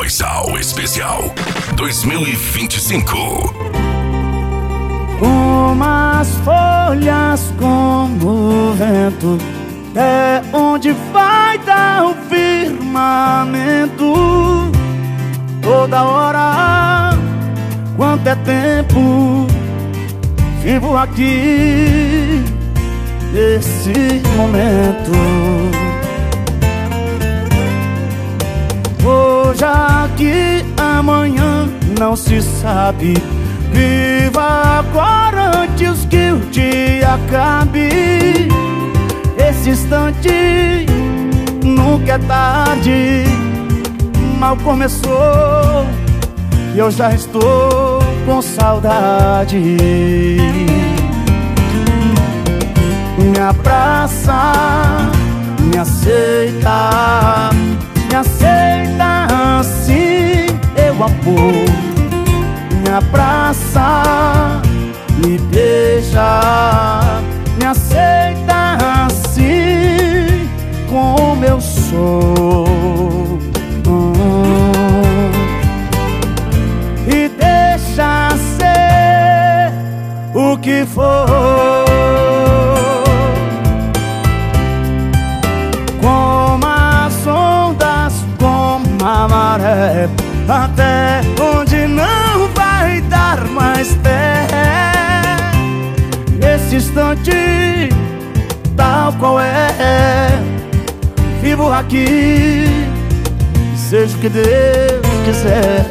Moisal Especial 2025. Umas folhas como o vento, é onde vai dar o firmamento. Toda hora, quanto é tempo, vivo aqui nesse momento. Hoje aqui, amanhã não se sabe. Viva agora antes que o dia acabe. Esse instante nunca é tarde. Mal começou e eu já estou com saudade. Me abraça, me aceita, me aceita assim, eu amor. Me abraça, me beija, me aceita assim como eu sou. E deixa ser o que for. Como as ondas, como a maré, até onde não vai dar mais pé. Nesse instante, tal qual é, vivo aqui, seja o que Deus quiser.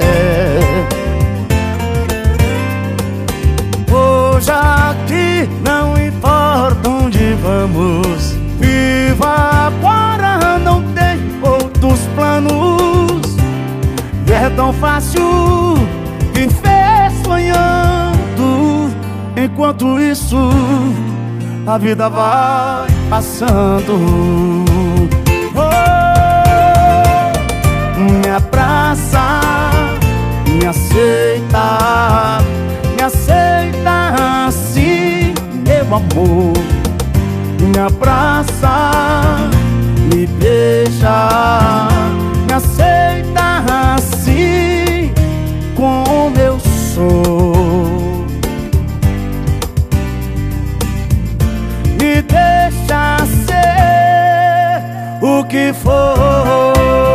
Hoje aqui, não importa onde vamos, viva agora, não tem outros planos. É tão fácil viver sonhando, enquanto isso a vida vai passando. Me abraça, me aceita, me aceita assim, meu amor. Me abraça, me beija, me aceita assim como eu sou. Me deixa ser o que for.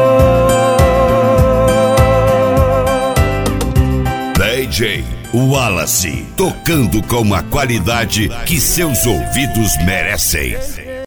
DJ Wallace, tocando com a qualidade que seus ouvidos merecem.